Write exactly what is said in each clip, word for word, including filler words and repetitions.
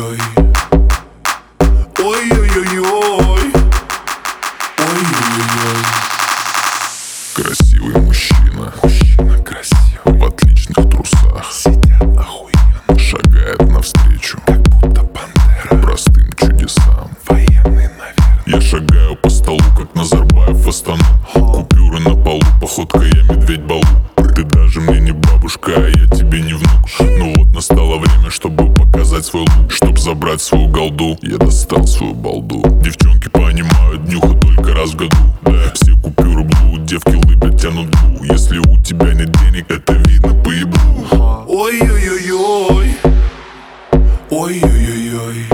Ой-ой-ой-ой. Ой-ой-ой-ой. Ой-ой-ой-ой. Красивый мужчина, Мужчина красивый, в отличных трусах, сидят охуенно, шагает навстречу как будто пантера простым чудесам. военный, наверное. Я шагаю по столу, как Назарбаев Астану. Купюры на полу, походка я медведь Балу. Ты даже мне не бабушка, а я тебе не внук. Ну вот настало время, чтобы показать свой лук. Чтоб забрать свою голду, я достал свою балду. Девчонки понимают, днюха только раз в году. Да, все купюры блу, девки лыбят, тянут блу. Если у тебя нет денег, это видно по еблу. Ой-ой-ой-ой. Ой-ой-ой-ой.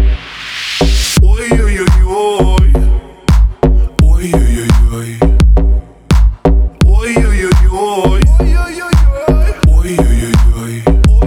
Ой-ой-ой-ой. Ой-ой-ой-ой. Ой-ой-ой-ой. Ой-ой-ой-ой.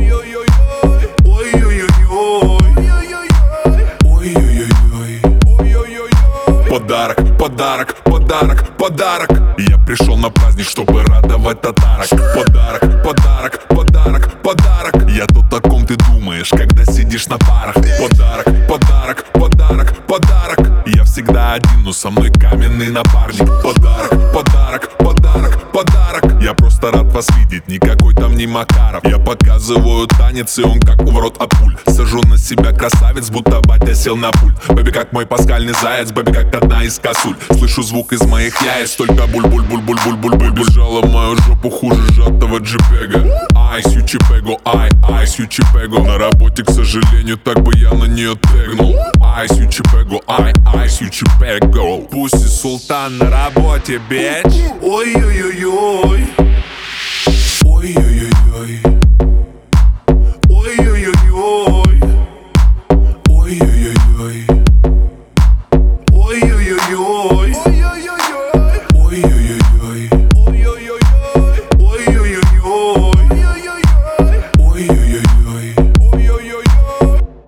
Ой-ой-ой-ой. Подарок, подарок, подарок, подарок. Я пришел на праздник, чтобы радовать татарок. Подарок, подарок, подарок, подарок. Я тот, о ком ты думаешь, когда сидишь на парах. Подарок, подарок, подарок, подарок. Я всегда один, но со мной каменный напарник. Подарок, подарок, подарок, подарок. Я просто рад вас видеть, никакой там не Макаров. Я показываю танец, и он как уворот от пуль. Сажу на себя красавец, будто батя сел на пульт. Бэби как мой паскальный заяц, бэби как одна из косуль. Слышу звук из моих яиц, только буль-буль-буль-буль-буль-буль-буль. Бежала в мою жопу хуже сжатого джипега. Айс, ючипего, ай, айс, ючипего. На работе, к сожалению, так бы я на нее тегнул. Айс, ючипего, ай, айс, ючипего. Пусть и султан на работе, бич. Ой-ой-ой-ой. Ой-ой-ой-ой.